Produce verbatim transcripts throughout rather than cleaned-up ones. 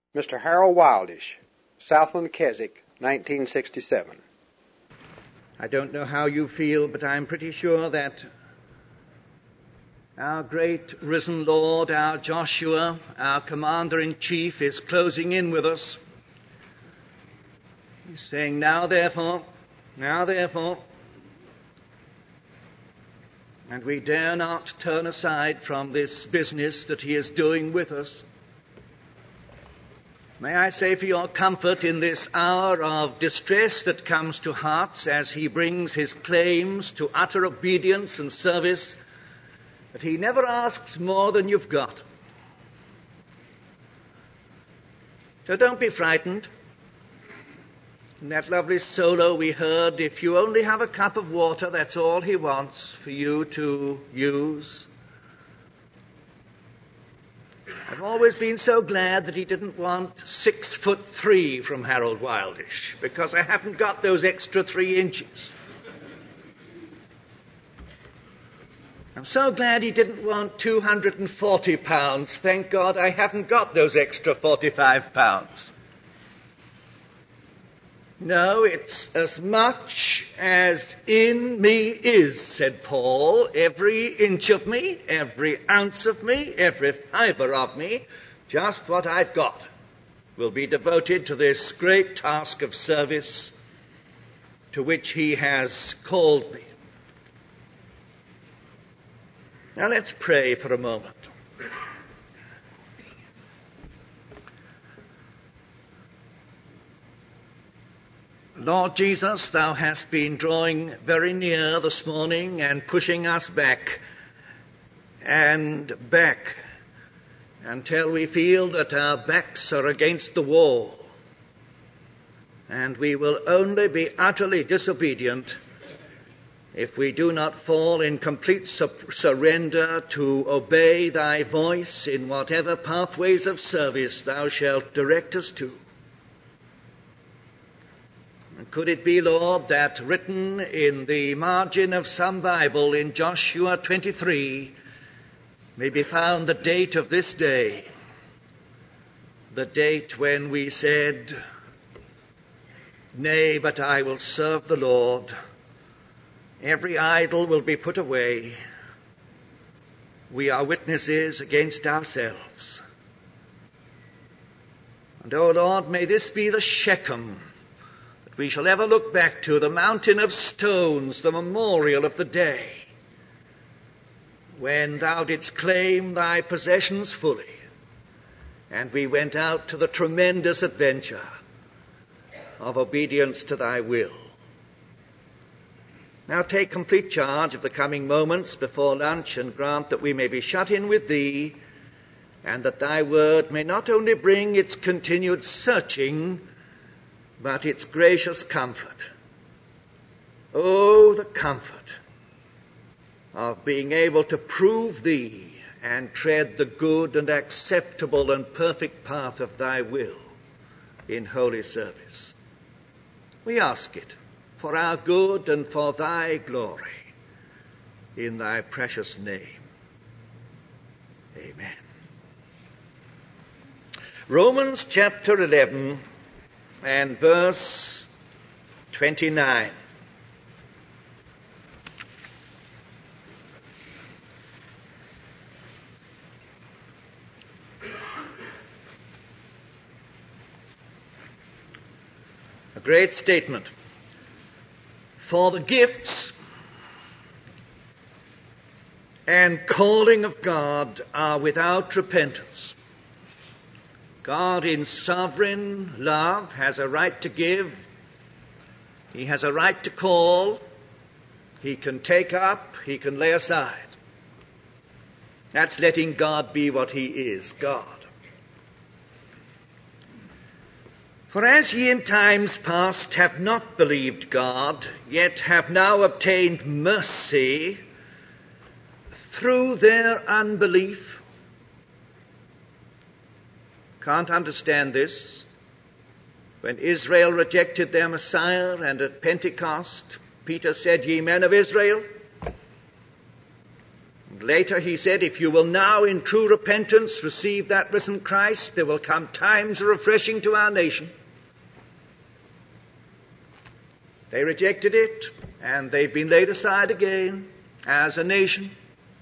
Mister Harold Wildish, Southland Keswick, nineteen sixty-seven. I don't know how you feel, but I'm pretty sure that our great risen Lord, our Joshua, our Commander-in-Chief, is closing in with us. He's saying, now therefore, now therefore, and we dare not turn aside from this business that he is doing with us. May I say for your comfort in this hour of distress that comes to hearts as he brings his claims to utter obedience and service, that he never asks more than you've got. So don't be frightened. In that lovely solo we heard, if you only have a cup of water, that's all he wants for you to use. I've always been so glad that he didn't want six foot three from Harold Wildish, because I haven't got those extra three inches. I'm so glad he didn't want two hundred forty pounds. Thank God I haven't got those extra forty-five pounds. No, it's as much as in me is, said Paul. Every inch of me, every ounce of me, every fibre of me, just what I've got, will be devoted to this great task of service to which he has called me. Now let's pray for a moment. Lord Jesus, thou hast been drawing very near this morning and pushing us back and back until we feel that our backs are against the wall, and we will only be utterly disobedient if we do not fall in complete su- surrender to obey thy voice in whatever pathways of service thou shalt direct us to. And could it be, Lord, that written in the margin of some Bible in Joshua twenty-three may be found the date of this day, the date when we said, nay, but I will serve the Lord. Every idol will be put away. We are witnesses against ourselves. And, O Lord, may this be the Shechem that we shall ever look back to, the mountain of stones, the memorial of the day when thou didst claim thy possessions fully, and we went out to the tremendous adventure of obedience to thy will. Now take complete charge of the coming moments before lunch, and grant that we may be shut in with thee, and that thy word may not only bring its continued searching, but its gracious comfort. Oh, the comfort of being able to prove thee and tread the good and acceptable and perfect path of thy will in holy service. We ask it for our good and for thy glory, in thy precious name. Amen. Romans chapter eleven and verse twenty-nine. A great statement. For the gifts and calling of God are without repentance. God in sovereign love has a right to give. He has a right to call. He can take up. He can lay aside. That's letting God be what he is, God. For as ye in times past have not believed God, yet have now obtained mercy through their unbelief. Can't understand this. When Israel rejected their Messiah, and at Pentecost, Peter said, ye men of Israel, Later he said, if you will now in true repentance receive that risen Christ, there will come times of refreshing to our nation. They rejected it, and they've been laid aside again as a nation.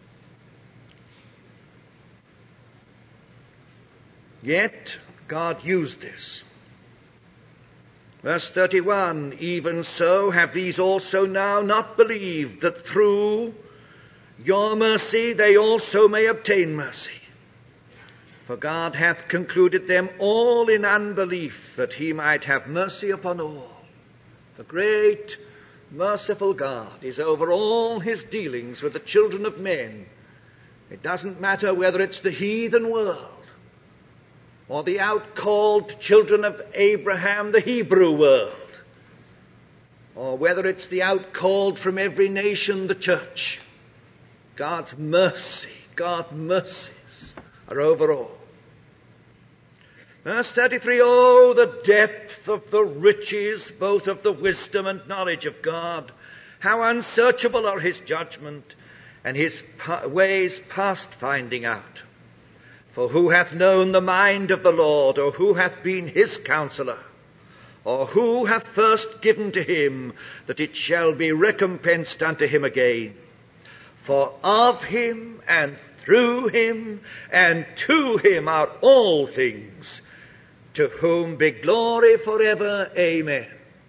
Yet God used this. Verse thirty-one, even so have these also now not believed, that through your mercy they also may obtain mercy. For God hath concluded them all in unbelief, that he might have mercy upon all. The great, merciful God is over all his dealings with the children of men. It doesn't matter whether it's the heathen world, or the outcalled children of Abraham, the Hebrew world, or whether it's the outcalled from every nation, the church. God's mercy, God's mercies are over all. Verse thirty-three, oh, the depth of the riches, both of the wisdom and knowledge of God. How unsearchable are his judgment, and his ways past finding out. For who hath known the mind of the Lord, or who hath been his counselor? Or who hath first given to him, that it shall be recompensed unto him again? For of him, and through him, and to him are all things, to whom be glory forever. Amen.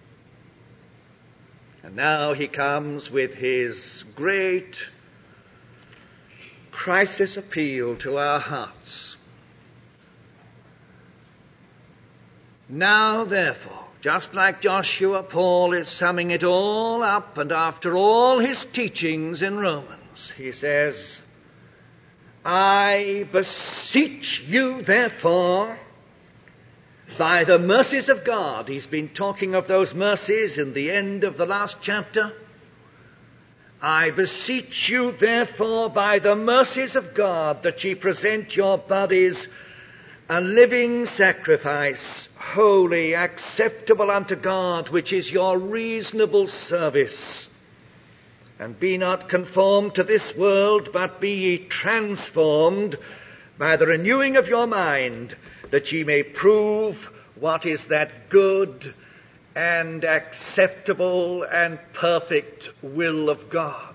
And now he comes with his great crisis appeal to our hearts. Now, therefore, just like Joshua, Paul is summing it all up, and after all his teachings in Romans, he says, I beseech you, therefore, by the mercies of God. He's been talking of those mercies in the end of the last chapter. I beseech you, therefore, by the mercies of God, that ye present your bodies a living sacrifice, holy, acceptable unto God, which is your reasonable service. And be not conformed to this world, but be ye transformed by the renewing of your mind, that ye may prove what is that good and acceptable and perfect will of God.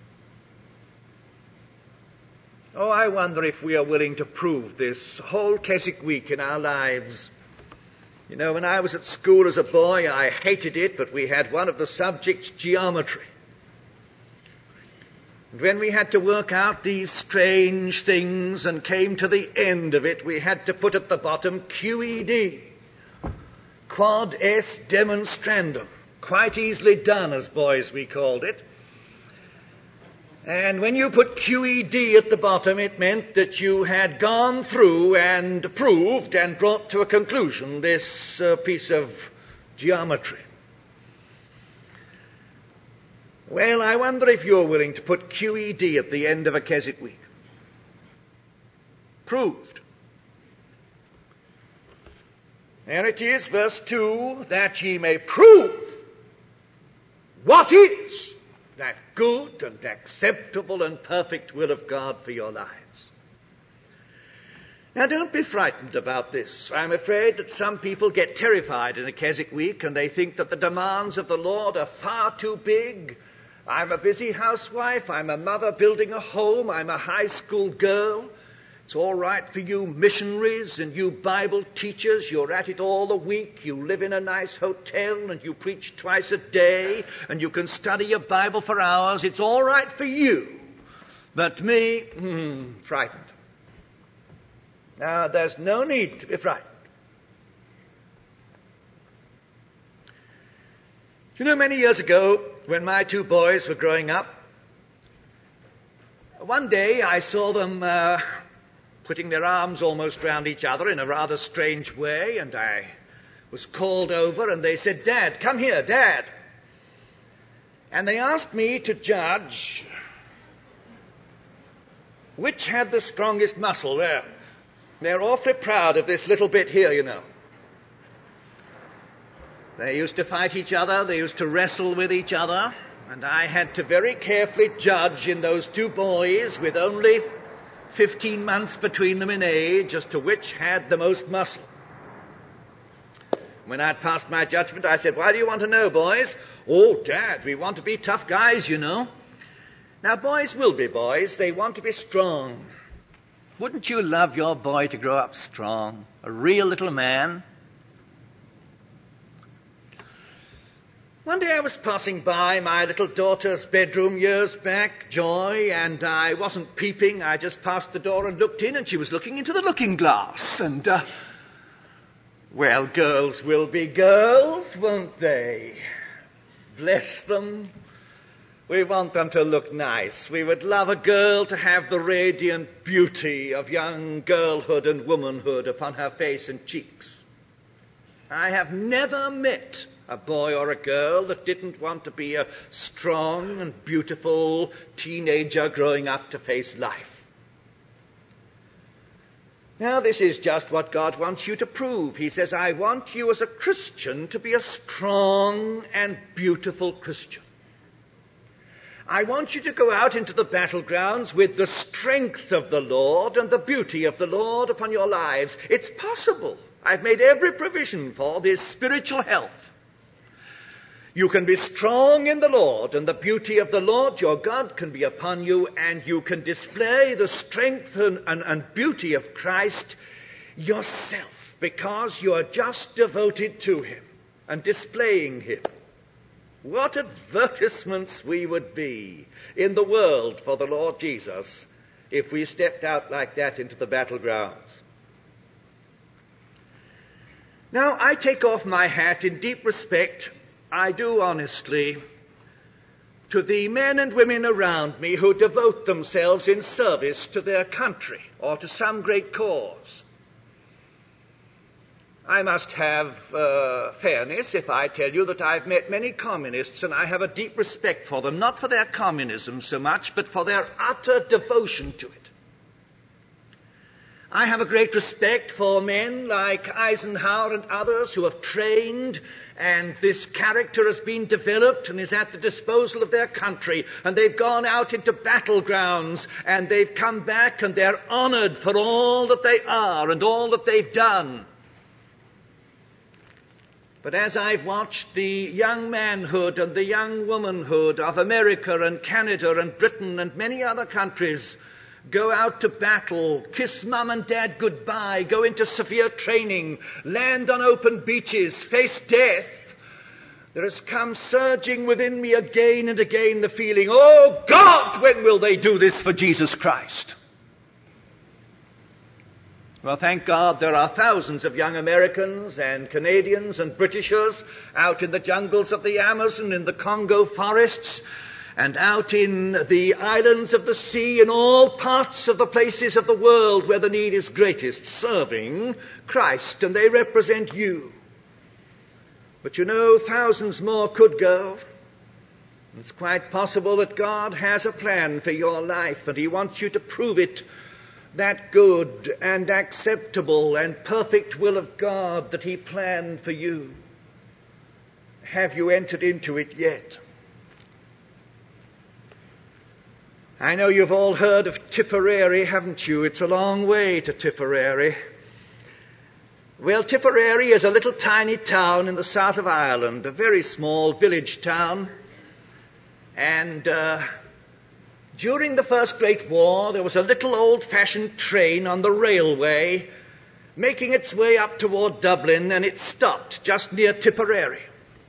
Oh, I wonder if we are willing to prove this whole Keswick week in our lives. You know, when I was at school as a boy, I hated it, but we had one of the subjects, geometry. And when we had to work out these strange things and came to the end of it, we had to put at the bottom Q E D. Quod est demonstrandum. Quite easily done, as boys we called it. And when you put Q E D at the bottom, it meant that you had gone through and proved and brought to a conclusion this uh, piece of geometry. Well, I wonder if you're willing to put Q E D at the end of a Keswick week. Proved. There it is, verse two, that ye may prove what is that good and acceptable and perfect will of God for your lives. Now, don't be frightened about this. I'm afraid that some people get terrified in a Keswick week, and they think that the demands of the Lord are far too big. I'm a busy housewife, I'm a mother building a home, I'm a high school girl. It's all right for you missionaries and you Bible teachers. You're at it all the week. You live in a nice hotel and you preach twice a day and you can study your Bible for hours. It's all right for you. But me, hmm, frightened. Now, there's no need to be frightened. You know, many years ago, when my two boys were growing up, one day I saw them uh, putting their arms almost round each other in a rather strange way, and I was called over and they said, Dad, come here, Dad. And they asked me to judge which had the strongest muscle there. They're awfully proud of this little bit here, you know. They used to fight each other, they used to wrestle with each other, And I had to very carefully judge in those two boys with only fifteen months between them in age as to which had the most muscle. When I'd passed my judgment, I said, "Why do you want to know, boys?" "Oh, Dad, we want to be tough guys, you know." Now, boys will be boys. They want to be strong. Wouldn't you love your boy to grow up strong, a real little man? One day I was passing by my little daughter's bedroom years back, Joy, and I wasn't peeping. I just passed the door and looked in, and she was looking into the looking glass. And, uh, well, girls will be girls, won't they? Bless them. We want them to look nice. We would love a girl to have the radiant beauty of young girlhood and womanhood upon her face and cheeks. I have never met a boy or a girl that didn't want to be a strong and beautiful teenager growing up to face life. Now, this is just what God wants you to prove. He says, I want you as a Christian to be a strong and beautiful Christian. I want you to go out into the battlegrounds with the strength of the Lord and the beauty of the Lord upon your lives. It's possible. I've made every provision for this spiritual health. You can be strong in the Lord, and the beauty of the Lord your God can be upon you, and you can display the strength and, and, and beauty of Christ yourself, because you are just devoted to him and displaying him. What advertisements we would be in the world for the Lord Jesus if we stepped out like that into the battlegrounds. Now, I take off my hat in deep respect, I do honestly, to the men and women around me who devote themselves in service to their country or to some great cause. I must have uh, fairness if I tell you that I've met many communists, and I have a deep respect for them, not for their communism so much, but for their utter devotion to it. I have a great respect for men like Eisenhower and others who have trained, and this character has been developed and is at the disposal of their country, and they've gone out into battlegrounds, and they've come back, and they're honored for all that they are and all that they've done. But as I've watched the young manhood and the young womanhood of America and Canada and Britain and many other countries go out to battle, kiss mum and dad goodbye, go into severe training, land on open beaches, face death, there has come surging within me again and again the feeling, oh God, when will they do this for Jesus Christ? Well, thank God there are thousands of young Americans and Canadians and Britishers out in the jungles of the Amazon, in the Congo forests, and out in the islands of the sea, in all parts of the places of the world where the need is greatest, serving Christ, and they represent you. But you know, thousands more could go. It's quite possible that God has a plan for your life, and he wants you to prove it, that good and acceptable and perfect will of God that he planned for you. Have you entered into it yet? I know you've all heard of Tipperary, haven't you? It's a long way to Tipperary. Well, Tipperary is a little tiny town in the south of Ireland, a very small village town. And uh, during the First Great War, there was a little old-fashioned train on the railway making its way up toward Dublin, and it stopped just near Tipperary.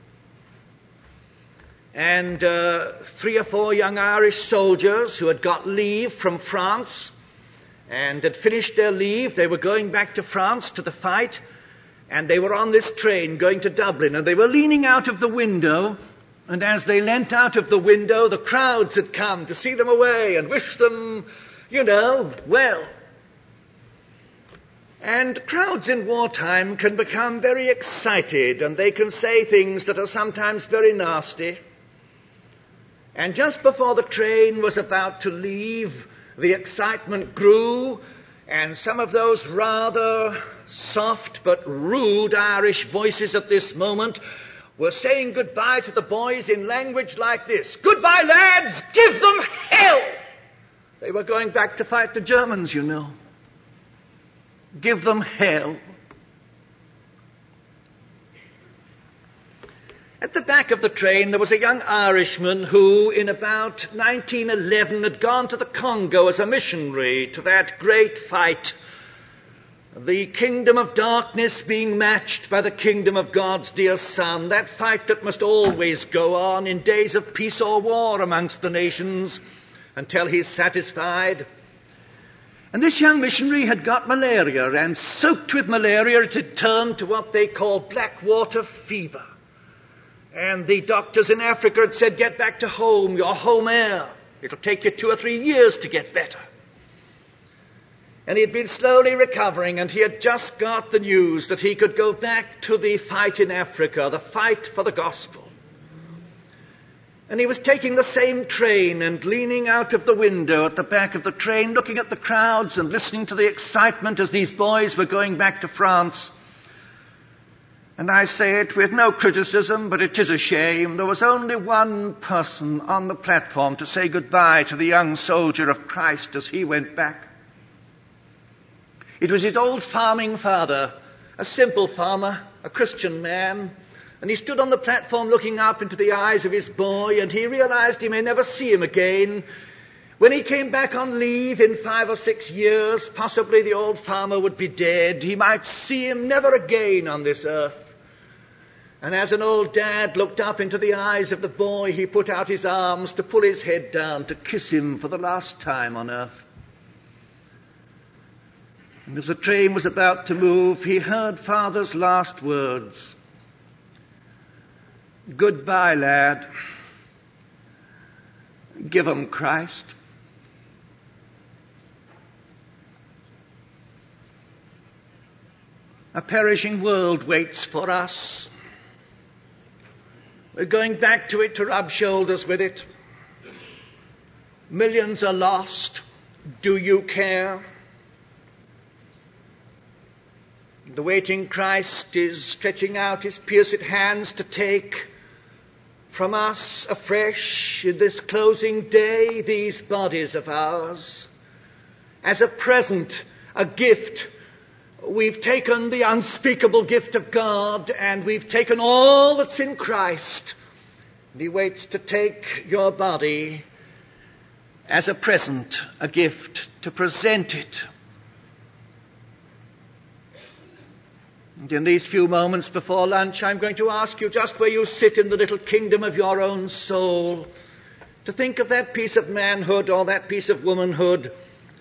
And uh, three or four young Irish soldiers who had got leave from France and had finished their leave, they were going back to France to the fight, and they were on this train going to Dublin, and they were leaning out of the window, and as they leant out of the window, the crowds had come to see them away and wish them, you know, well. And crowds in wartime can become very excited, and they can say things that are sometimes very nasty. And just before the train was about to leave, the excitement grew, and some of those rather soft but rude Irish voices at this moment were saying goodbye to the boys in language like this: "Goodbye, lads, give them hell!" They were going back to fight the Germans, you know. Give them hell. At the back of the train there was a young Irishman who, in about nineteen eleven, had gone to the Congo as a missionary to that great fight, the kingdom of darkness being matched by the kingdom of God's dear Son, that fight that must always go on in days of peace or war amongst the nations until he's satisfied. And this young missionary had got malaria, and soaked with malaria it had turned to what they call black water fever. And the doctors in Africa had said, "Get back to home, your home air. It'll take you two or three years to get better." And he had been slowly recovering, and he had just got the news that he could go back to the fight in Africa, the fight for the gospel. And he was taking the same train and leaning out of the window at the back of the train, looking at the crowds and listening to the excitement as these boys were going back to France. And I say it with no criticism, but it is a shame. There was only one person on the platform to say goodbye to the young soldier of Christ as he went back. It was his old farming father, a simple farmer, a Christian man. And he stood on the platform looking up into the eyes of his boy, and he realized he may never see him again. When he came back on leave in five or six years, possibly the old farmer would be dead. He might see him never again on this earth. And as an old dad looked up into the eyes of the boy, he put out his arms to pull his head down, to kiss him for the last time on earth. And as the train was about to move, he heard Father's last words: "Goodbye, lad. Give 'em Christ." A perishing world waits for us. We're going back to it to rub shoulders with it. Millions are lost. Do you care? The waiting Christ is stretching out his pierced hands to take from us afresh in this closing day these bodies of ours. As a present, a gift, we've taken the unspeakable gift of God, and we've taken all that's in Christ. And he waits to take your body as a present, a gift, to present it. And in these few moments before lunch, I'm going to ask you, just where you sit in the little kingdom of your own soul, to think of that piece of manhood or that piece of womanhood.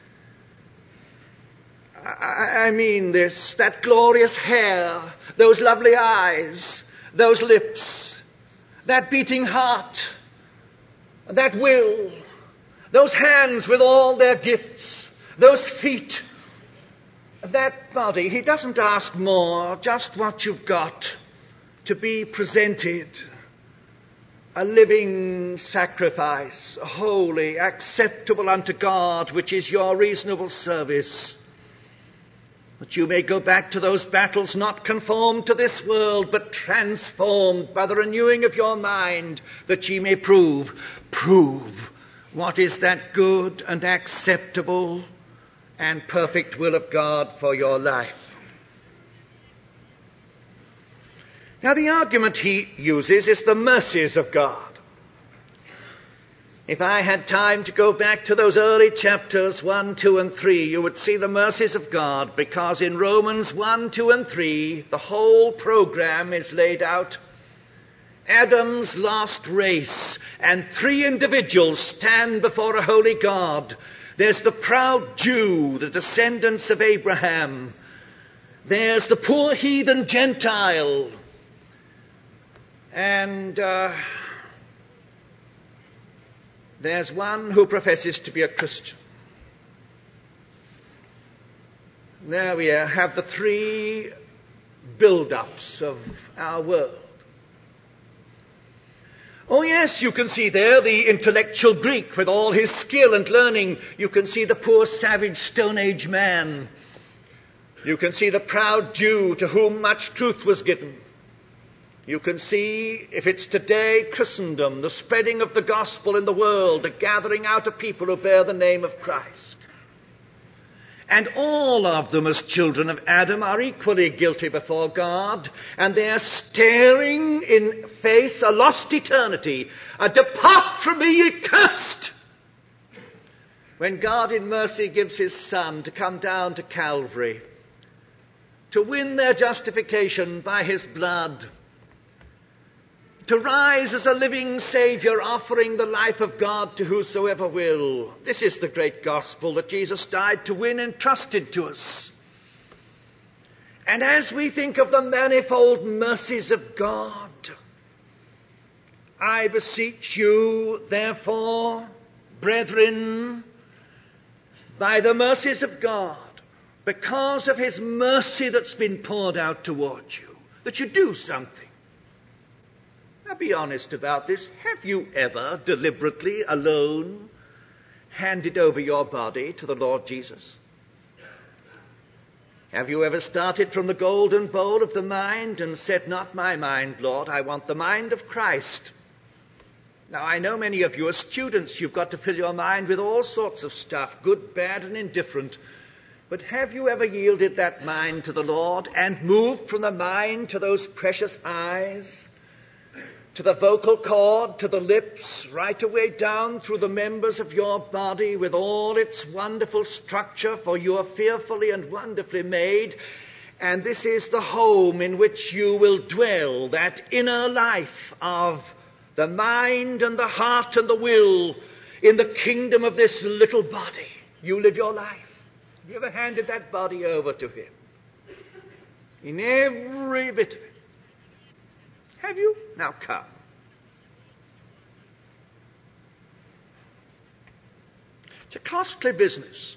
I, I mean this, that glorious hair, those lovely eyes, those lips, that beating heart, that will, those hands with all their gifts, those feet, that body. He doesn't ask more, just what you've got to be presented. A living sacrifice, holy, acceptable unto God, which is your reasonable service. That you may go back to those battles not conformed to this world, but transformed by the renewing of your mind, that ye may prove, prove what is that good and acceptable and perfect will of God for your life. Now, the argument he uses is the mercies of God. If I had time to go back to those early chapters one, two, and three, you would see the mercies of God, because in Romans one, two, and three, the whole program is laid out. Adam's lost race, and three individuals stand before a holy God. There's the proud Jew, the descendants of Abraham. There's the poor heathen Gentile. And uh, there's one who professes to be a Christian. There we have the three build-ups of our world. Oh yes, you can see there the intellectual Greek with all his skill and learning. You can see the poor savage Stone Age man. You can see the proud Jew to whom much truth was given. You can see, if it's today, Christendom, the spreading of the gospel in the world, the gathering out of people who bear the name of Christ. And all of them, as children of Adam, are equally guilty before God, and they are staring in face a lost eternity, a depart from me, ye cursed. When God in mercy gives his Son to come down to Calvary, to win their justification by his blood, to rise as a living Saviour, offering the life of God to whosoever will. This is the great gospel that Jesus died to win and trusted to us. And as we think of the manifold mercies of God, I beseech you, therefore, brethren, by the mercies of God, because of his mercy that's been poured out towards you, that you do something. Now be honest about this. Have you ever deliberately, alone, handed over your body to the Lord Jesus? Have you ever started from the golden bowl of the mind and said, not my mind, Lord, I want the mind of Christ? Now I know many of you are students. You've got to fill your mind with all sorts of stuff, good, bad, and indifferent. But have you ever yielded that mind to the Lord and moved from the mind to those precious eyes, to the vocal cord, to the lips, right away down through the members of your body with all its wonderful structure, for you are fearfully and wonderfully made, and this is the home in which you will dwell, that inner life of the mind and the heart and the will in the kingdom of this little body. You live your life. Have you ever handed that body over to him? In every bit of it. Have you? Now come. It's a costly business.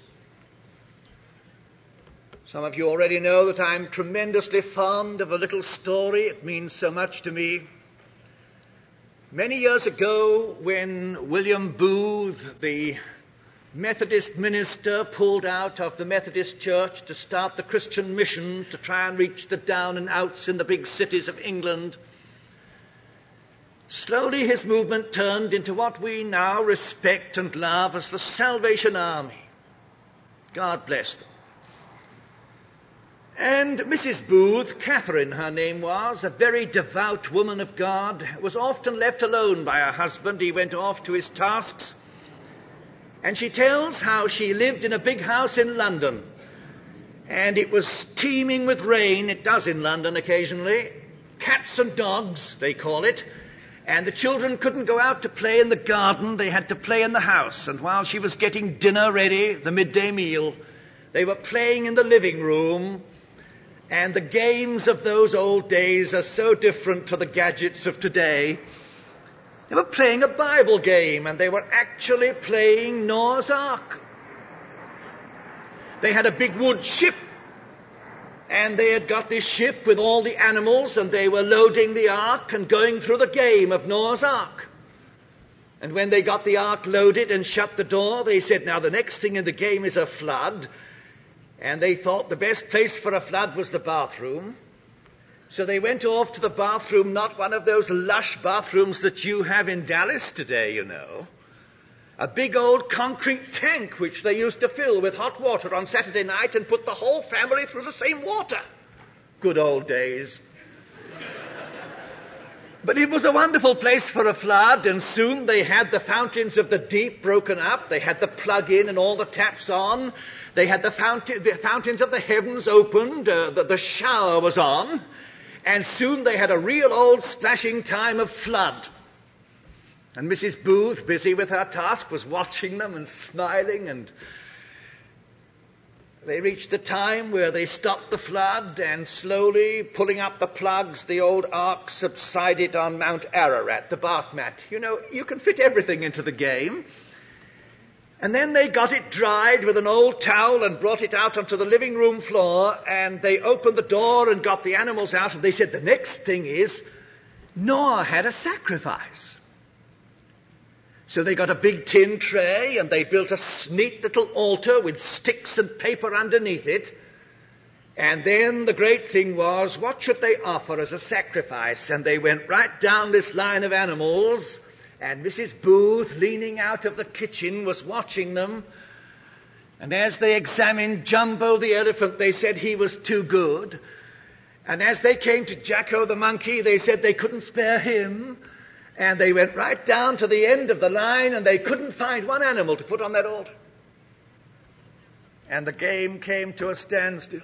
Some of you already know that I'm tremendously fond of a little story. It means so much to me. Many years ago, when William Booth, the Methodist minister, pulled out of the Methodist Church to start the Christian mission to try and reach the down and outs in the big cities of England, slowly his movement turned into what we now respect and love as the Salvation Army. God bless them. And Missus Booth, Catherine her name was, a very devout woman of God, was often left alone by her husband. He went off to his tasks. And she tells how she lived in a big house in London. And it was teeming with rain. It does in London occasionally. Cats and dogs, they call it. And the children couldn't go out to play in the garden. They had to play in the house. And while she was getting dinner ready, the midday meal, they were playing in the living room. And the games of those old days are so different to the gadgets of today. They were playing a Bible game, and they were actually playing Noah's Ark. They had a big wood ship, and they had got this ship with all the animals, and they were loading the ark and going through the game of Noah's Ark. And when they got the ark loaded and shut the door, they said, now the next thing in the game is a flood. And they thought the best place for a flood was the bathroom. So they went off to the bathroom, not one of those lush bathrooms that you have in Dallas today, you know. A big old concrete tank which they used to fill with hot water on Saturday night and put the whole family through the same water. Good old days. But it was a wonderful place for a flood, and soon they had the fountains of the deep broken up. They had the plug in and all the taps on. They had the, fountain, the fountains of the heavens opened. Uh, the, the shower was on. And soon they had a real old splashing time of flood. And Missus Booth, busy with her task, was watching them and smiling, and they reached the time where they stopped the flood, and slowly pulling up the plugs, the old ark subsided on Mount Ararat, the bath mat. You know, you can fit everything into the game. And then they got it dried with an old towel and brought it out onto the living room floor, and they opened the door and got the animals out, and they said the next thing is Noah had a sacrifice. So they got a big tin tray, and they built a neat little altar with sticks and paper underneath it. And then the great thing was, what should they offer as a sacrifice? And they went right down this line of animals, and Missus Booth, leaning out of the kitchen, was watching them. And as they examined Jumbo the elephant, they said he was too good. And as they came to Jacko the monkey, they said they couldn't spare him. And they went right down to the end of the line, and they couldn't find one animal to put on that altar. And the game came to a standstill.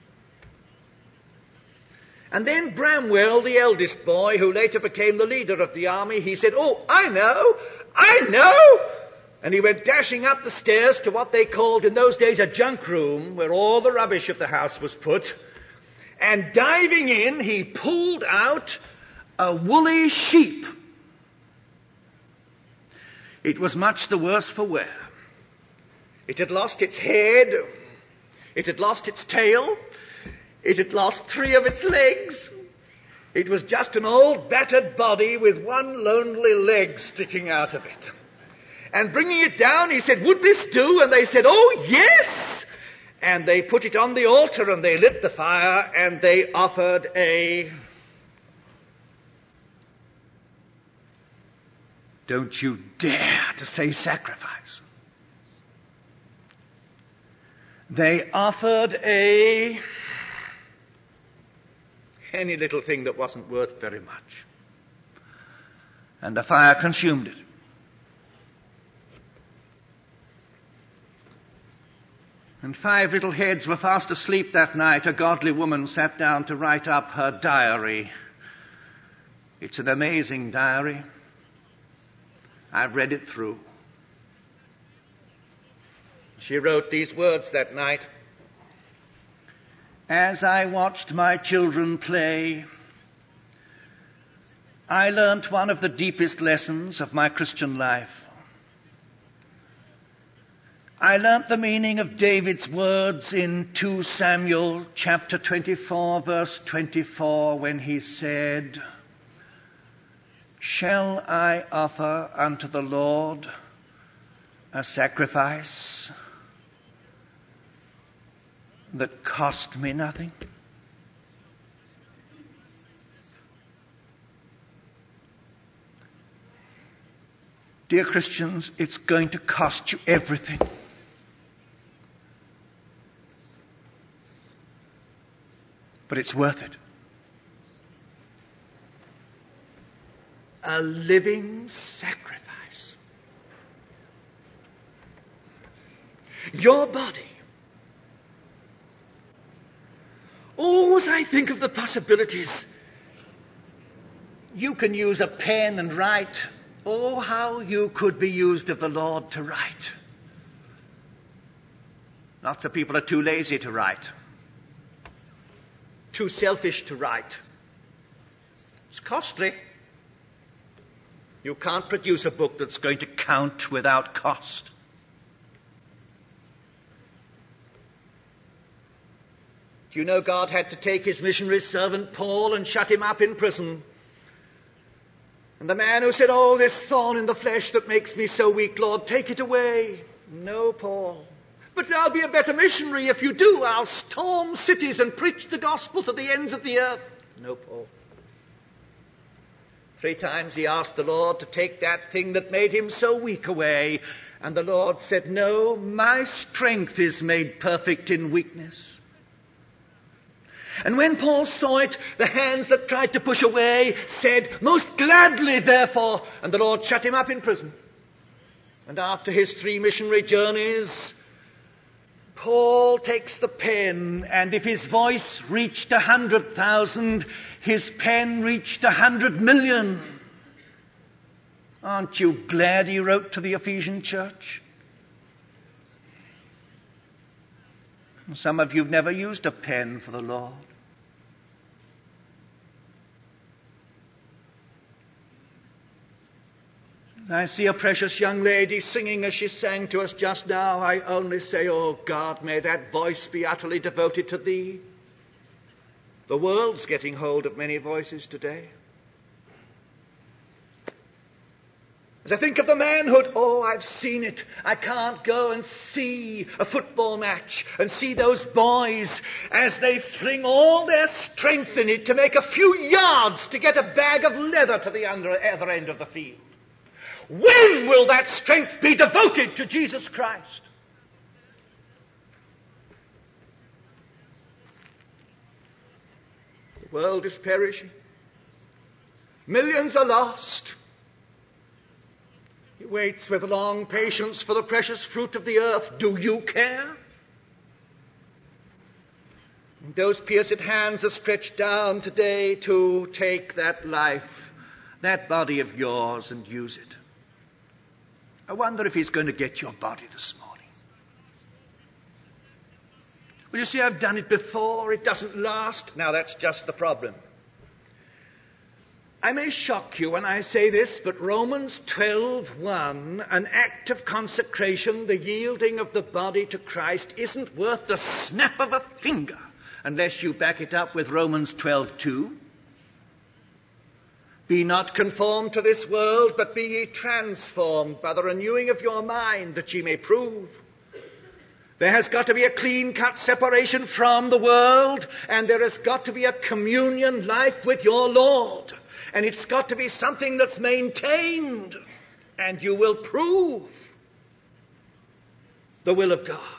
And then Bramwell, the eldest boy, who later became the leader of the army, he said, "Oh, I know, I know!" And he went dashing up the stairs to what they called in those days a junk room, where all the rubbish of the house was put. And diving in, he pulled out a woolly sheep. It was much the worse for wear. It had lost its head, it had lost its tail, it had lost three of its legs. It was just an old battered body with one lonely leg sticking out of it. And bringing it down, he said, "Would this do?" And they said, "Oh, yes!" And they put it on the altar, and they lit the fire, and they offered a... Don't you dare to say sacrifice. They offered a... any little thing that wasn't worth very much. And the fire consumed it. And five little heads were fast asleep that night. A godly woman sat down to write up her diary. It's an amazing diary. I've read it through. She wrote these words that night. "As I watched my children play, I learnt one of the deepest lessons of my Christian life. I learnt the meaning of David's words in Second Samuel chapter twenty-four, verse twenty-four, when he said, 'Shall I offer unto the Lord a sacrifice that cost me nothing?'" Dear Christians, it's going to cost you everything. But it's worth it. A living sacrifice. Your body. Oh, as I think of the possibilities, you can use a pen and write. Oh, how you could be used of the Lord to write. Lots of people are too lazy to write. Too selfish to write. It's costly. You can't produce a book that's going to count without cost. Do you know God had to take his missionary servant Paul and shut him up in prison? And the man who said, "Oh, this thorn in the flesh that makes me so weak, Lord, take it away." "No, Paul. But I'll be a better missionary if you do. I'll storm cities and preach the gospel to the ends of the earth." "No, Paul." Three times he asked the Lord to take that thing that made him so weak away. And the Lord said, "No, my strength is made perfect in weakness." And when Paul saw it, the hands that tried to push away said, "Most gladly, therefore." And the Lord shut him up in prison. And after his three missionary journeys, Paul takes the pen, and if his voice reached a hundred thousand, his pen reached a hundred million. Aren't you glad he wrote to the Ephesian church? Some of you have never used a pen for the Lord. I see a precious young lady singing as she sang to us just now. I only say, "Oh God, may that voice be utterly devoted to thee." The world's getting hold of many voices today. As I think of the manhood, oh, I've seen it. I can't go and see a football match and see those boys as they fling all their strength in it to make a few yards to get a bag of leather to the other end of the field. When will that strength be devoted to Jesus Christ? The world is perishing. Millions are lost. He waits with long patience for the precious fruit of the earth. Do you care? And those pierced hands are stretched down today to take that life, that body of yours, and use it. I wonder if he's going to get your body this morning. Well, you see, I've done it before. It doesn't last. Now, that's just the problem. I may shock you when I say this, but Romans twelve one, an act of consecration, the yielding of the body to Christ, isn't worth the snap of a finger unless you back it up with Romans twelve two. Be not conformed to this world, but be ye transformed by the renewing of your mind, that ye may prove. There has got to be a clean-cut separation from the world, and there has got to be a communion life with your Lord. And it's got to be something that's maintained, and you will prove the will of God.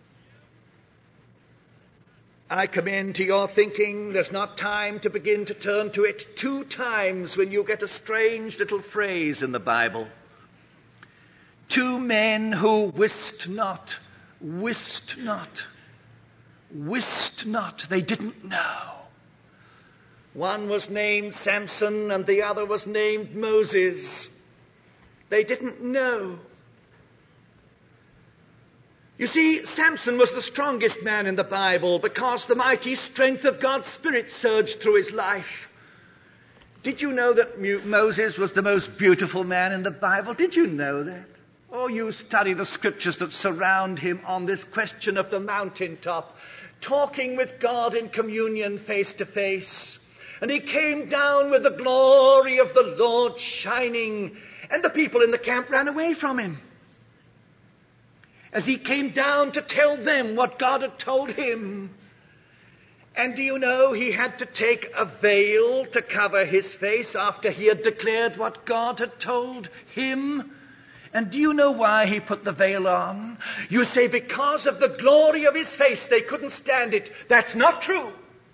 I commend to your thinking, there's not time to begin to turn to it, two times when you get a strange little phrase in the Bible. Two men who wist not, wist not, wist not, they didn't know. One was named Samson and the other was named Moses. They didn't know. You see, Samson was the strongest man in the Bible because the mighty strength of God's Spirit surged through his life. Did you know that Moses was the most beautiful man in the Bible? Did you know that? Oh, you study the scriptures that surround him on this question of the mountaintop, talking with God in communion face to face. And he came down with the glory of the Lord shining, and the people in the camp ran away from him. As he came down to tell them what God had told him. And do you know, he had to take a veil to cover his face after he had declared what God had told him. And do you know why he put the veil on? You say, because of the glory of his face, they couldn't stand it. That's not true.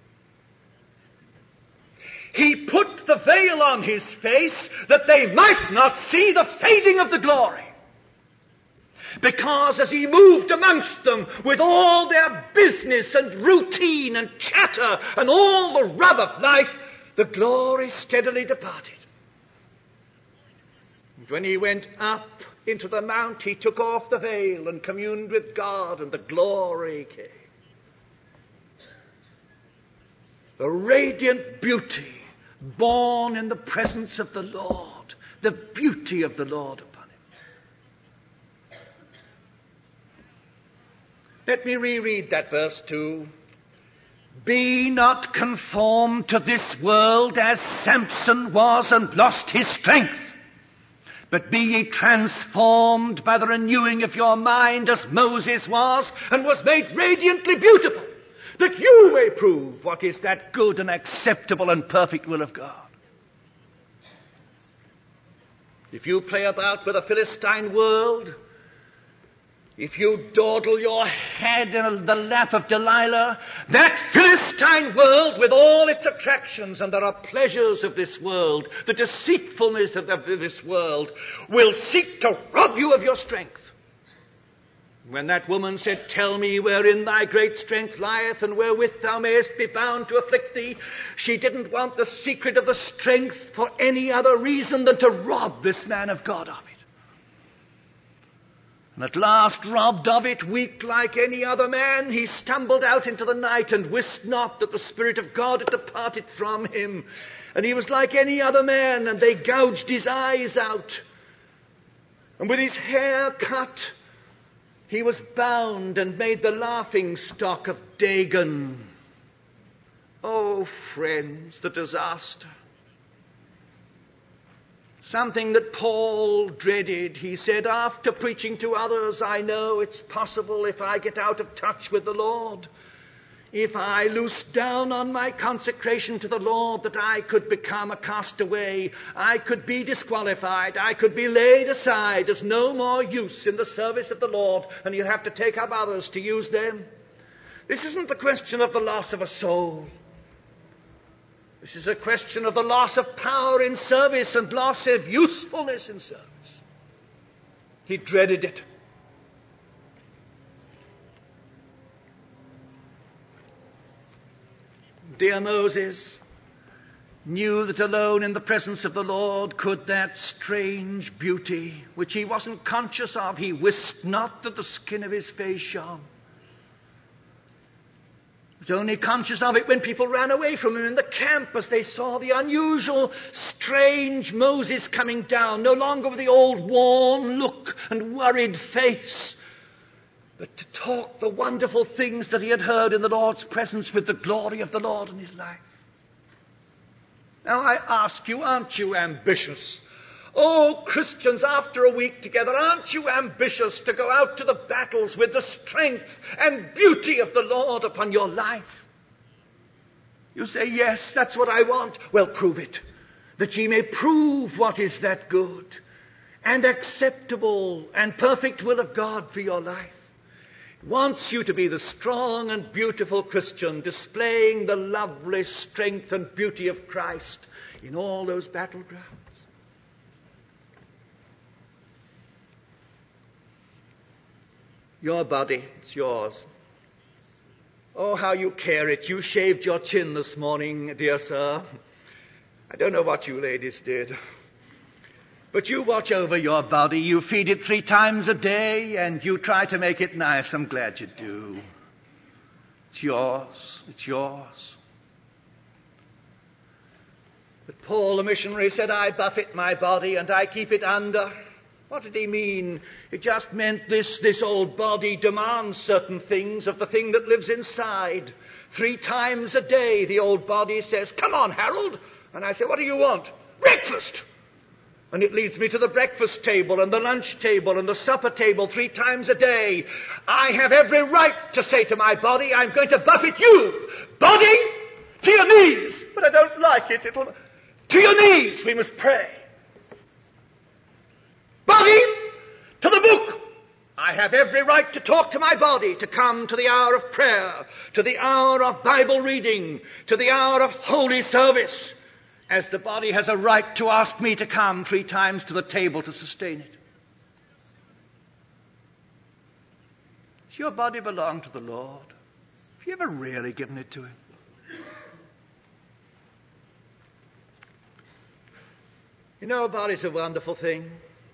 He put the veil on his face that they might not see the fading of the glory. Because as he moved amongst them with all their business and routine and chatter and all the rub of life, the glory steadily departed. And when he went up into the mount, he took off the veil and communed with God, and the glory came. The radiant beauty born in the presence of the Lord, the beauty of the Lord upon him. Let me reread that verse too. Be not conformed to this world as Samson was and lost his strength, but be ye transformed by the renewing of your mind as Moses was and was made radiantly beautiful, that you may prove what is that good and acceptable and perfect will of God. If you play about with a Philistine world, if you dawdle your head in the lap of Delilah, that Philistine world with all its attractions, and there are pleasures of this world, the deceitfulness of this world, will seek to rob you of your strength. When that woman said, tell me wherein thy great strength lieth, and wherewith thou mayest be bound to afflict thee, she didn't want the secret of the strength for any other reason than to rob this man of God of it. And at last, robbed of it, weak like any other man, he stumbled out into the night and wist not that the Spirit of God had departed from him. And he was like any other man, and they gouged his eyes out. And with his hair cut, he was bound and made the laughing stock of Dagon. Oh, friends, the disaster. Something that Paul dreaded. He said, after preaching to others, I know it's possible if I get out of touch with the Lord, if I loose down on my consecration to the Lord, that I could become a castaway. I could be disqualified. I could be laid aside as no more use in the service of the Lord, and you'll have to take up others to use them. This isn't the question of the loss of a soul. This is a question of the loss of power in service and loss of usefulness in service. He dreaded it. Dear Moses knew that alone in the presence of the Lord could that strange beauty, which he wasn't conscious of, he wist not that the skin of his face shone. He was only conscious of it when people ran away from him in the camp as they saw the unusual, strange Moses coming down, no longer with the old worn look and worried face, but to talk the wonderful things that he had heard in the Lord's presence with the glory of the Lord in his life. Now I ask you, aren't you ambitious? Oh, Christians, after a week together, aren't you ambitious to go out to the battles with the strength and beauty of the Lord upon your life? You say, yes, that's what I want. Well, prove it, that ye may prove what is that good and acceptable and perfect will of God for your life. Wants you to be the strong and beautiful Christian, displaying the lovely strength and beauty of Christ in all those battlegrounds. Your body, it's yours. Oh, how you care it. You shaved your chin this morning, dear sir. I don't know what you ladies did. But you watch over your body, you feed it three times a day, and you try to make it nice. I'm glad you do. It's yours. It's yours. But Paul, the missionary, said, I buffet my body and I keep it under. What did he mean? It just meant this, this old body demands certain things of the thing that lives inside. Three times a day, the old body says, come on, Harold. And I say, what do you want? Breakfast. And it leads me to the breakfast table and the lunch table and the supper table three times a day. I have every right to say to my body, I'm going to buffet you. Body, to your knees. But I don't like it. It'll... To your knees, we must pray. Body, to the book. I have every right to talk to my body, to come to the hour of prayer, to the hour of Bible reading, to the hour of holy service, as the body has a right to ask me to come three times to the table to sustain it. Does your body belong to the Lord? Have you ever really given it to him? You know, a body's a wonderful thing.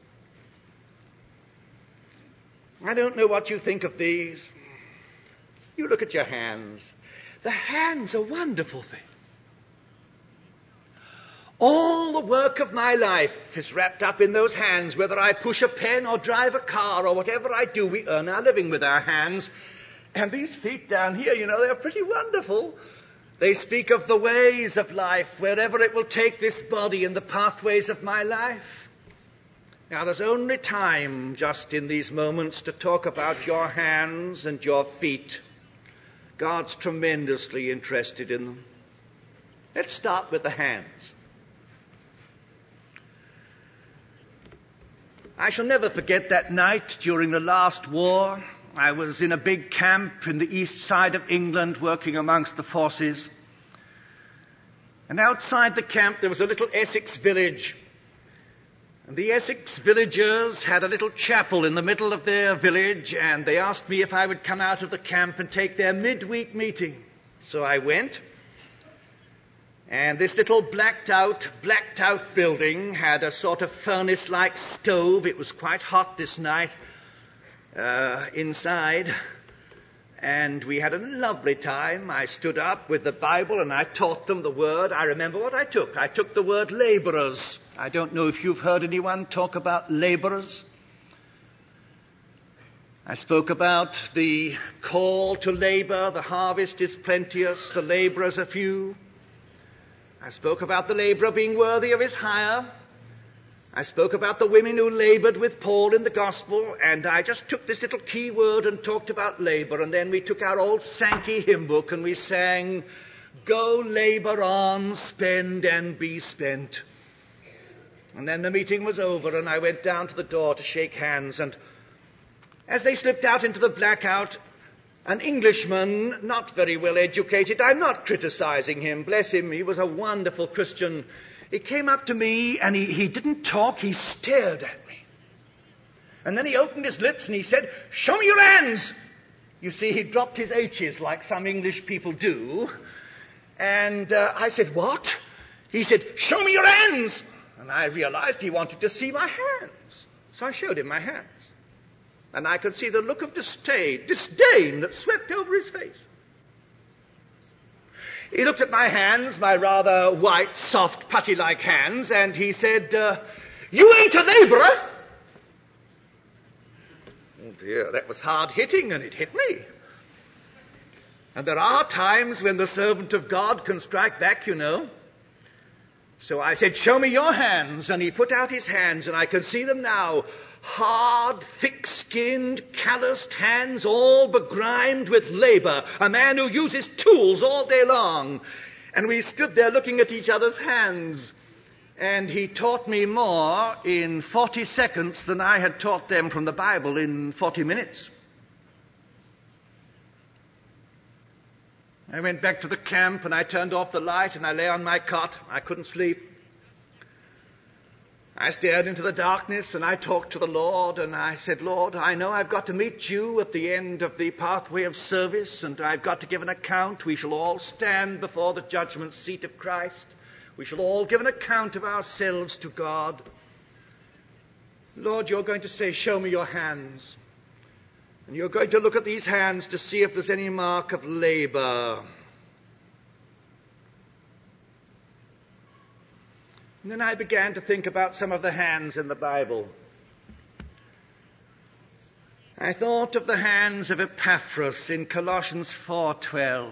I don't know what you think of these. You look at your hands. The hand's a wonderful thing. All the work of my life is wrapped up in those hands. Whether I push a pen or drive a car or whatever I do, we earn our living with our hands. And these feet down here, you know, they're pretty wonderful. They speak of the ways of life, wherever it will take this body in the pathways of my life. Now, there's only time just in these moments to talk about your hands and your feet. God's tremendously interested in them. Let's start with the hands. I shall never forget that night during the last war. I was in a big camp in the east side of England working amongst the forces. And outside the camp there was a little Essex village. And the Essex villagers had a little chapel in the middle of their village, and they asked me if I would come out of the camp and take their midweek meeting. So I went. And this little blacked out, blacked out building had a sort of furnace-like stove. It was quite hot this night uh, inside. And we had a lovely time. I stood up with the Bible and I taught them the word. I remember what I took. I took the word laborers. I don't know if you've heard anyone talk about laborers. I spoke about the call to labor. The harvest is plenteous, the laborers are few. I spoke about the laborer being worthy of his hire. I spoke about the women who labored with Paul in the gospel, and I just took this little key word and talked about labor, and then we took our old Sankey hymn book and we sang, "Go labor on, spend and be spent." And then the meeting was over and I went down to the door to shake hands, and as they slipped out into the blackout, an Englishman, not very well educated, I'm not criticizing him, bless him, he was a wonderful Christian. He came up to me and he, he didn't talk, he stared at me. And then he opened his lips and he said, "Show me your hands." You see, he dropped his H's like some English people do. And uh, I said, "What?" He said, "Show me your hands." And I realized he wanted to see my hands. So I showed him my hands. And I could see the look of disdain, disdain that swept over his face. He looked at my hands, my rather white, soft, putty-like hands, and he said, uh, "You ain't a laborer." Oh dear, that was hard hitting, and it hit me. And there are times when the servant of God can strike back, you know. So I said, "Show me your hands." And he put out his hands, and I can see them now. Hard, thick-skinned, calloused hands, all begrimed with labor. A man who uses tools all day long. And we stood there looking at each other's hands. And he taught me more in forty seconds than I had taught them from the Bible in forty minutes. I went back to the camp and I turned off the light and I lay on my cot. I couldn't sleep. I stared into the darkness and I talked to the Lord and I said, "Lord, I know I've got to meet you at the end of the pathway of service and I've got to give an account. We shall all stand before the judgment seat of Christ. We shall all give an account of ourselves to God. Lord, you're going to say, 'Show me your hands.' And you're going to look at these hands to see if there's any mark of labor." And then I began to think about some of the hands in the Bible. I thought of the hands of Epaphras in Colossians four twelve.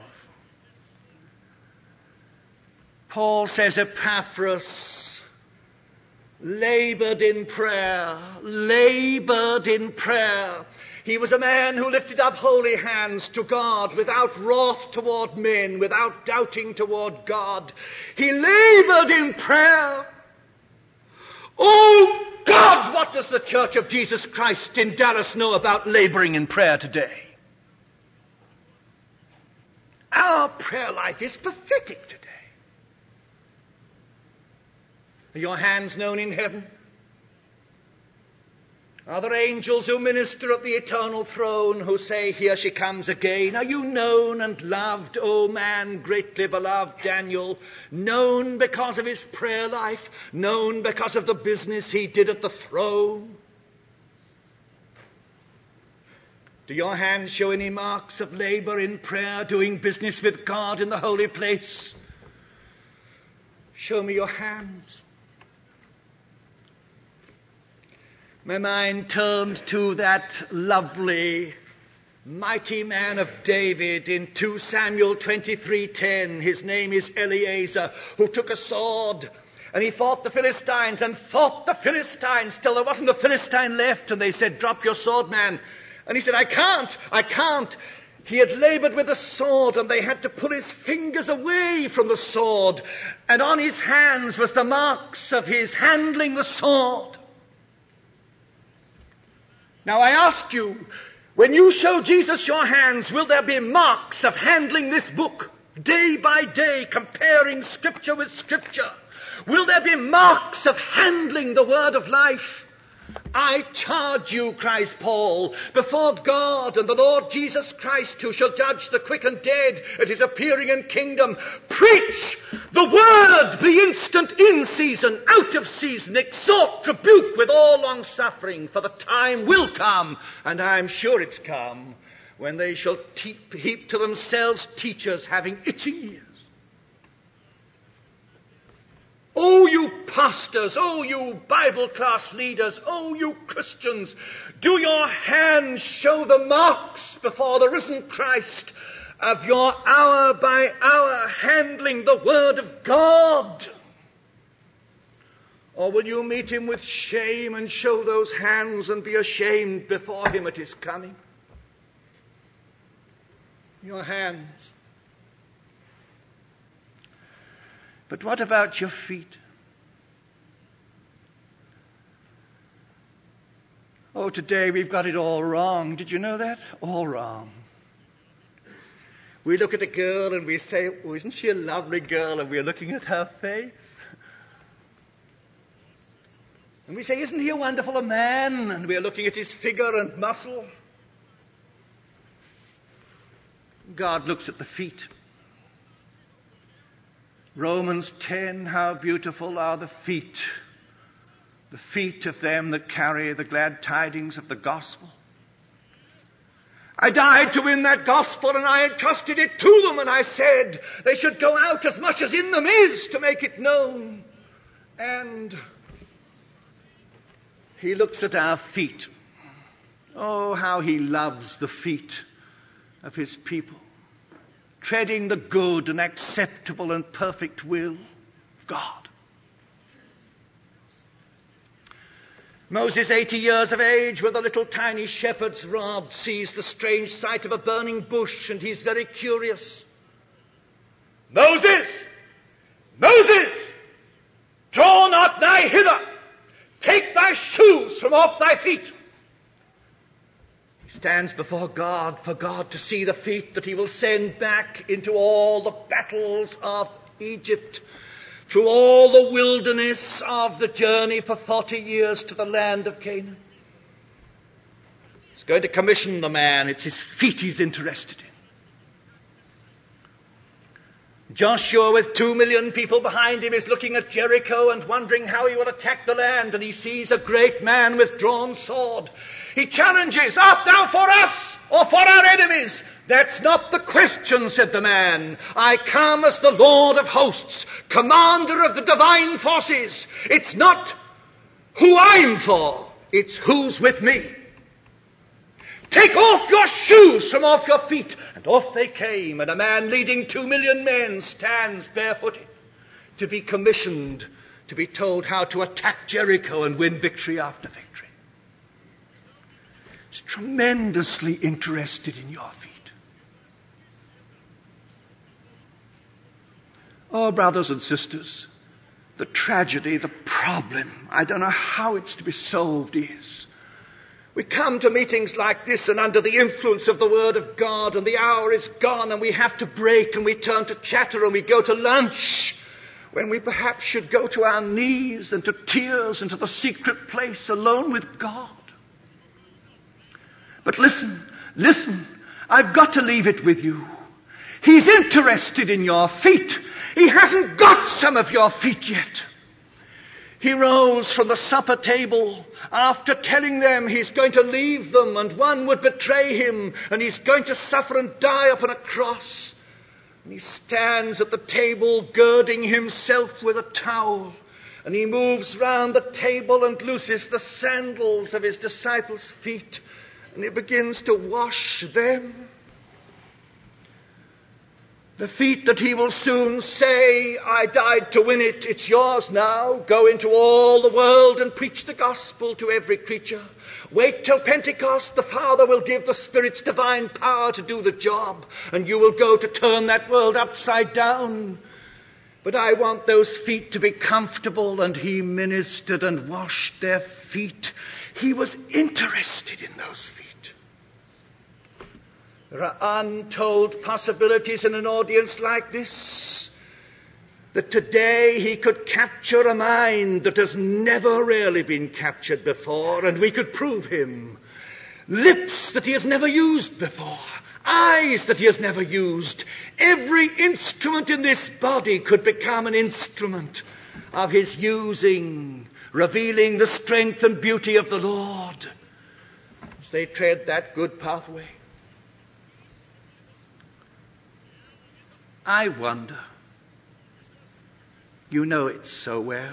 Paul says Epaphras labored in prayer, labored in prayer. He was a man who lifted up holy hands to God without wrath toward men, without doubting toward God. He labored in prayer. Oh God, what does the Church of Jesus Christ in Dallas know about laboring in prayer today? Our prayer life is pathetic today. Are your hands known in heaven? Are there angels who minister at the eternal throne who say, "Here she comes again"? Are you known and loved, O man greatly beloved Daniel? Known because of his prayer life? Known because of the business he did at the throne? Do your hands show any marks of labor in prayer, doing business with God in the holy place? Show me your hands. My mind turned to that lovely, mighty man of David in Second Samuel twenty-three ten. His name is Eleazar, who took a sword and he fought the Philistines and fought the Philistines till there wasn't a Philistine left. And they said, "Drop your sword, man." And he said, "I can't, I can't." He had labored with the sword and they had to pull his fingers away from the sword. And on his hands was the marks of his handling the sword. Now I ask you, when you show Jesus your hands, will there be marks of handling this book day by day, comparing Scripture with Scripture? Will there be marks of handling the word of life? I charge you, cries Paul, before God and the Lord Jesus Christ, who shall judge the quick and dead at his appearing in kingdom, preach the word, be instant in season, out of season, exhort, rebuke with all long suffering, for the time will come, and I am sure it's come, when they shall te- heap to themselves teachers having itching ears. Oh, you pastors, oh, you Bible class leaders, oh, you Christians, do your hands show the marks before the risen Christ of your hour by hour handling the Word of God? Or will you meet him with shame and show those hands and be ashamed before him at his coming? Your hands. But what about your feet? Oh, today we've got it all wrong. Did you know that? All wrong. We look at a girl and we say, oh, isn't she a lovely girl? And we're looking at her face. And we say, isn't he a wonderful a man? And we're looking at his figure and muscle. God looks at the feet. Romans ten, how beautiful are the feet, the feet of them that carry the glad tidings of the gospel. I died to win that gospel, and I entrusted it to them, and I said they should go out as much as in them is to make it known. And he looks at our feet. Oh, how he loves the feet of his people, treading the good and acceptable and perfect will of God. Moses, eighty years of age, with a little tiny shepherd's rod, sees the strange sight of a burning bush, and he's very curious. Moses! Moses! Draw not nigh hither! Take thy shoes from off thy feet! He stands before God, for God to see the feet that he will send back into all the battles of Egypt, through all the wilderness of the journey for forty years to the land of Canaan. He's going to commission the man. It's his feet he's interested in. Joshua, with two million people behind him, is looking at Jericho and wondering how he will attack the land, and he sees a great man with drawn sword. He challenges, art thou for us or for our enemies? That's not the question, said the man. I come as the Lord of hosts, commander of the divine forces. It's not who I'm for, it's who's with me. Take off your shoes from off your feet. And off they came, and a man leading two million men stands barefooted to be commissioned, to be told how to attack Jericho and win victory after victory. He's tremendously interested in your feet. Oh, brothers and sisters, the tragedy, the problem, I don't know how it's to be solved is, we come to meetings like this and under the influence of the Word of God, and the hour is gone and we have to break and we turn to chatter and we go to lunch, when we perhaps should go to our knees and to tears and to the secret place alone with God. But listen, listen, I've got to leave it with you. He's interested in your feet. He hasn't got some of your feet yet. He rose from the supper table after telling them he's going to leave them and one would betray him and he's going to suffer and die upon a cross. And he stands at the table girding himself with a towel, and he moves round the table and looses the sandals of his disciples' feet, and he begins to wash them. The feet that he will soon say, I died to win it, it's yours now. Go into all the world and preach the gospel to every creature. Wait till Pentecost, the Father will give the Spirit's divine power to do the job, and you will go to turn that world upside down. But I want those feet to be comfortable, and he ministered and washed their feet. He was interested in those feet. There are untold possibilities in an audience like this, that today he could capture a mind that has never really been captured before, and we could prove him. Lips that he has never used before, eyes that he has never used. Every instrument in this body could become an instrument of his using, revealing the strength and beauty of the Lord as they tread that good pathway. I wonder, you know it so well,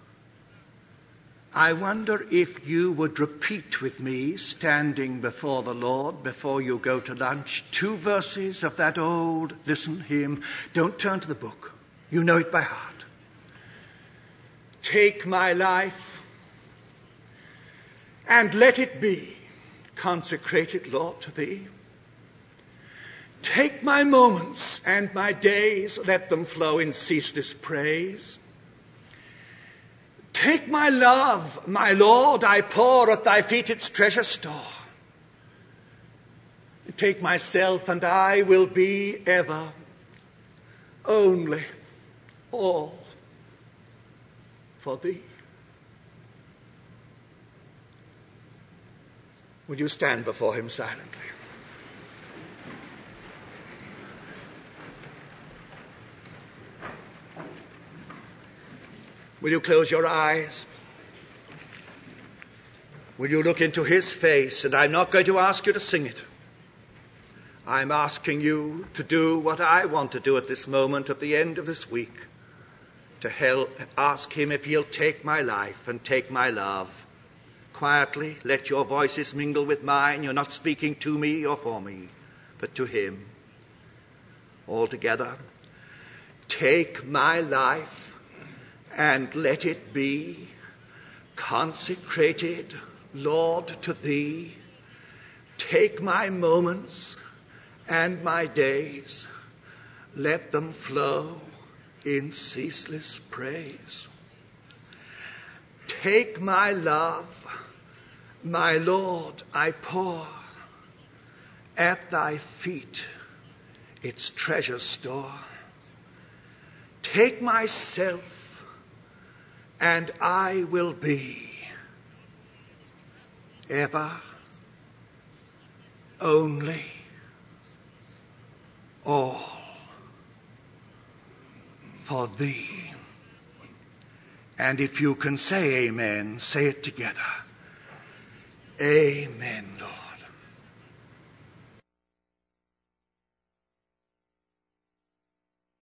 I wonder if you would repeat with me, standing before the Lord, before you go to lunch, two verses of that old, listen, hymn. Don't turn to the book. You know it by heart. take my life and let it be consecrated, Lord, to thee. Take my moments and my days, let them flow in ceaseless praise. Take my love, my Lord, I pour at thy feet its treasure store. Take myself, and I will be ever, only, all for thee. Will you stand before him silently? Will you close your eyes? Will you look into his face? And I'm not going to ask you to sing it. I'm asking you to do what I want to do at this moment, at the end of this week, to help ask him if he'll take my life and take my love. Quietly, let your voices mingle with mine. You're not speaking to me or for me, but to him. All together. Take my life and let it be consecrated, Lord, to thee. Take my moments and my days, let them flow in ceaseless praise. Take my love, my Lord, I pour at thy feet its treasure store. Take myself, and I will be ever, only, all for thee. And if you can say amen, say it together. Amen, Lord.